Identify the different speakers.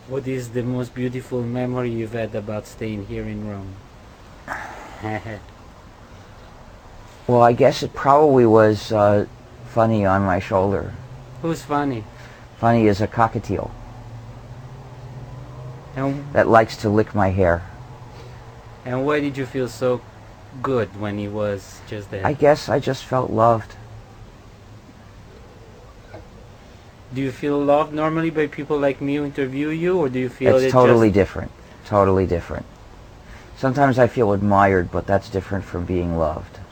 Speaker 1: What is the most beautiful memory you've had about staying here in Rome?
Speaker 2: Well, I guess it probably was Funny on my shoulder.
Speaker 1: Who's funny?
Speaker 2: Funny is a cockatiel
Speaker 1: And
Speaker 2: that likes to lick my hair.
Speaker 1: and why did you feel so good when he was just there?
Speaker 2: I guess I just felt loved.
Speaker 1: Do you feel loved normally by people like me who interview you, or do you feel
Speaker 2: It's
Speaker 1: it
Speaker 2: totally
Speaker 1: just...
Speaker 2: different. Totally different. Sometimes I feel admired, but that's different from being loved.